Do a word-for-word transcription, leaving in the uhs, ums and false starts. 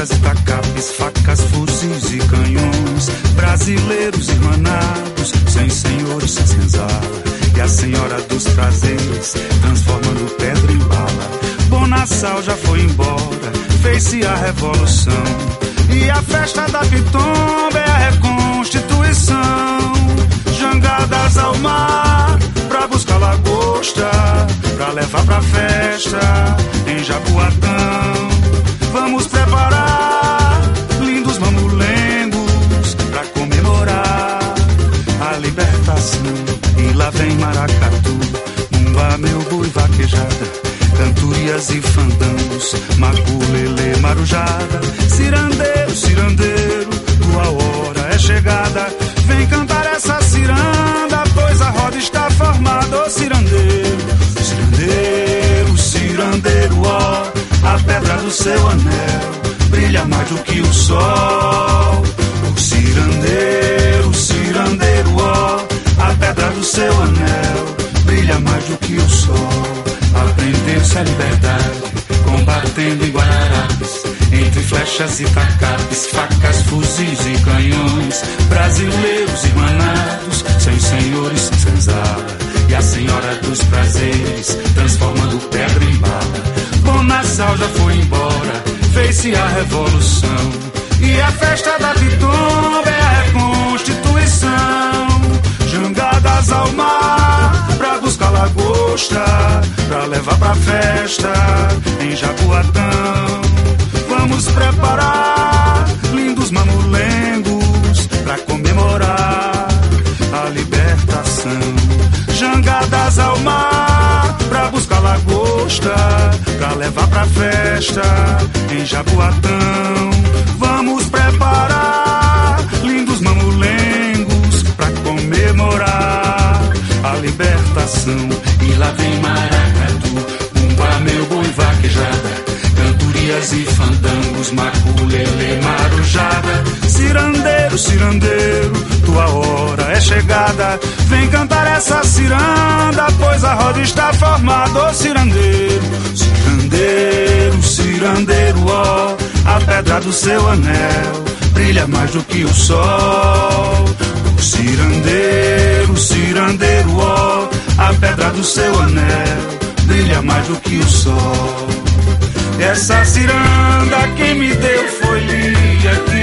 flechas e tacapes, facas, fuzis e canhões, brasileiros irmanados, sem senhores, sem senzala, e a senhora dos prazeres, transformando pedra em bala. Bonassal já foi embora, fez-se a revolução, e a festa da Pitomba é a reconstituição. Jangadas ao mar, pra buscar lagosta, pra levar pra festa em Jaboatão. Vamos preparar lindos mamulengos pra comemorar a libertação. E lá vem maracatu, mumba, meu boi, vaquejada, cantorias e fandangos, maculelê, marujada. Cirandeiro, cirandeiro, tua hora é chegada. Vem cantar essa ciranda, pois a roda está formada. Ô cirandeiro, cirandeiro, cirandeiro, ó, a pedra do seu anel brilha mais do que o sol. O cirandeiro, cirandeiro, ó, a pedra do seu anel brilha mais do que o sol. Aprendeu-se a liberdade, combatendo em Guararapes, entre flechas e tacapes, facas, fuzis e canhões, brasileiros irmanados, sem senhores, sem senzala, e a senhora dos prazeres, transformando pedra em bala. Bonassal já foi embora, fez-se a revolução, e a festa da Pitomba é a reconstituição. Jangadas ao mar, pra buscar lagosta, pra levar pra festa em Jaboatão. Vamos preparar lindos mamulengos pra comemorar a libertação. Jangadas ao mar, pra buscar lagosta, pra levar pra festa em Jaboatão. Vamos preparar lindos mamulengos pra comemorar a libertação. E lá vem maracatu, umba, meu boi, vaquejada, cantorias e fandangos, maculelê, marujada. Cirandeiro, cirandeiro, tua hora é chegada. Vem cantar essa ciranda, pois a roda está formada. Ô cirandeiro, cirandeiro, cirandeiro, ó, a pedra do seu anel brilha mais do que o sol. O cirandeiro, cirandeiro, ó, a pedra do seu anel brilha mais do que o sol. Essa ciranda quem me deu foi Lídia.